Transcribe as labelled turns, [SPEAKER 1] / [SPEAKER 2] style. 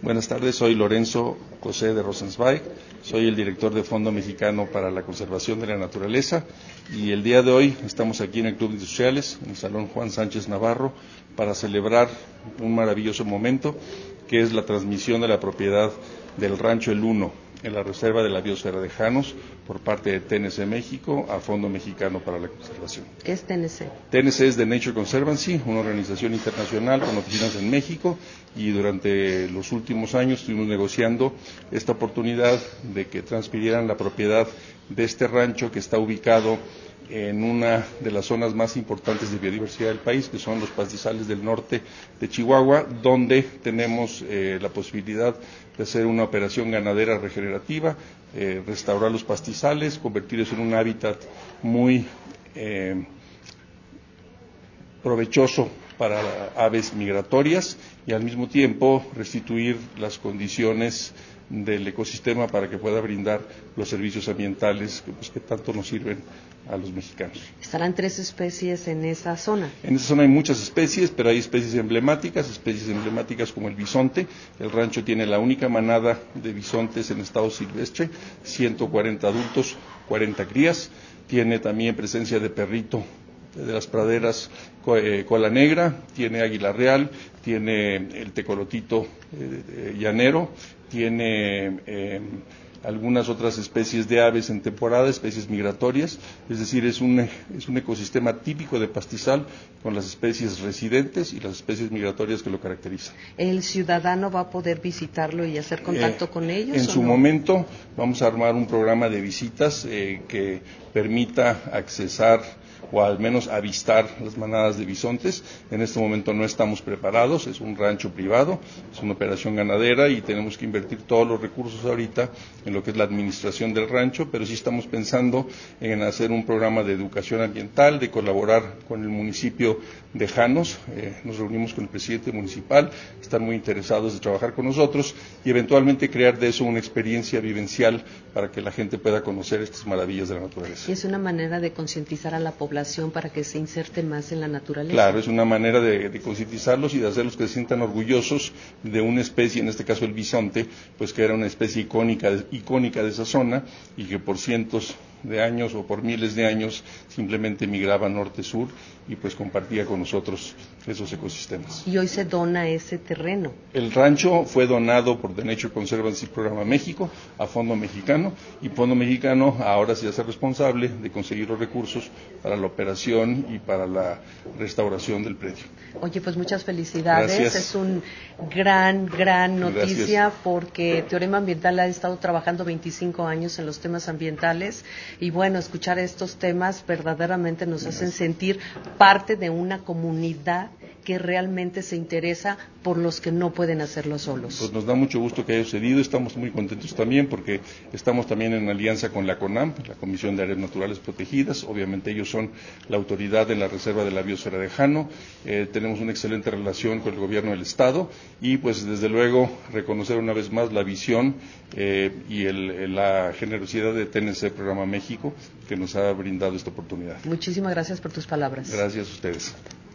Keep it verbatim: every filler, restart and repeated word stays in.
[SPEAKER 1] Buenas tardes, soy Lorenzo José de Rosenzweig, soy el director de Fondo Mexicano para la Conservación de la Naturaleza y el día de hoy estamos aquí en el Club de Industriales, en el Salón Juan Sánchez Navarro, para celebrar un maravilloso momento que es la transmisión de la propiedad del Rancho El Uno en la Reserva de la Biosfera de Janos por parte de T N C México a Fondo Mexicano para la Conservación.
[SPEAKER 2] ¿Qué es T N C?
[SPEAKER 1] T N C es The Nature Conservancy, una organización internacional con oficinas en México, y durante los últimos años estuvimos negociando esta oportunidad de que transfirieran la propiedad de este rancho que está ubicado en una de las zonas más importantes de biodiversidad del país, que son los pastizales del norte de Chihuahua, donde tenemos eh, la posibilidad de hacer una operación ganadera regenerativa, eh, restaurar los pastizales, convertirlos en un hábitat muy eh, provechoso para aves migratorias y al mismo tiempo restituir las condiciones del ecosistema para que pueda brindar los servicios ambientales que, pues, que tanto nos sirven a los mexicanos.
[SPEAKER 2] ¿Estarán tres especies en esa zona?
[SPEAKER 1] En esa zona hay muchas especies, pero hay especies emblemáticas, especies emblemáticas como el bisonte. El rancho tiene la única manada de bisontes en estado silvestre, ciento cuarenta adultos, cuarenta crías. Tiene también presencia de perrito de las praderas, eh, cola negra, tiene águila real, tiene el tecolotito eh, llanero, tiene eh, algunas otras especies de aves en temporada, especies migratorias, es decir, es un, es un ecosistema típico de pastizal con las especies residentes y las especies migratorias que lo caracterizan.
[SPEAKER 2] ¿El ciudadano va a poder visitarlo y hacer contacto
[SPEAKER 1] eh,
[SPEAKER 2] con ellos?
[SPEAKER 1] En su
[SPEAKER 2] no?
[SPEAKER 1] momento vamos a armar un programa de visitas eh, que permita accesar o al menos avistar las manadas de bisontes. En este momento no estamos preparados, es un rancho privado, es una operación ganadera y tenemos que invertir todos los recursos ahorita en lo que es la administración del rancho, pero sí estamos pensando en hacer un programa de educación ambiental, de colaborar con el municipio de Janos. Eh, nos reunimos con el presidente municipal, están muy interesados de trabajar con nosotros y eventualmente crear de eso una experiencia vivencial para que la gente pueda conocer estas maravillas de la naturaleza.
[SPEAKER 2] Y es una manera de concientizar a la población para que se inserte más en la naturaleza.
[SPEAKER 1] Claro, es una manera de, de concientizarlos y de hacerlos que se sientan orgullosos de una especie, en este caso el bisonte, pues que era una especie icónica, icónica de esa zona y que por cientos de años o por miles de años simplemente migraba norte-sur y pues compartía con nosotros esos ecosistemas.
[SPEAKER 2] Y hoy se dona ese terreno.
[SPEAKER 1] El rancho fue donado por The Nature Conservancy Programa México a Fondo Mexicano y Fondo Mexicano ahora se hace responsable de conseguir los recursos para la operación y para la restauración del predio.
[SPEAKER 2] Oye, pues muchas felicidades.
[SPEAKER 1] Gracias.
[SPEAKER 2] Es un gran, gran noticia.
[SPEAKER 1] Gracias.
[SPEAKER 2] Porque Teorema Ambiental ha estado trabajando veinticinco años en los temas ambientales y bueno, escuchar estos temas verdaderamente nos Gracias. hacen sentir parte de una comunidad que realmente se interesa por los que no pueden hacerlo solos.
[SPEAKER 1] Pues nos da mucho gusto que haya sucedido, estamos muy contentos también porque estamos también en alianza con la CONAM, la Comisión de Áreas Naturales Protegidas, obviamente ellos son la autoridad en la Reserva de la Biosfera de Jano, eh, tenemos una excelente relación con el gobierno del Estado y pues desde luego reconocer una vez más la visión eh, y el, la generosidad de T N C Programa México que nos ha brindado esta oportunidad.
[SPEAKER 2] Muchísimas gracias por tus palabras.
[SPEAKER 1] Gracias a ustedes.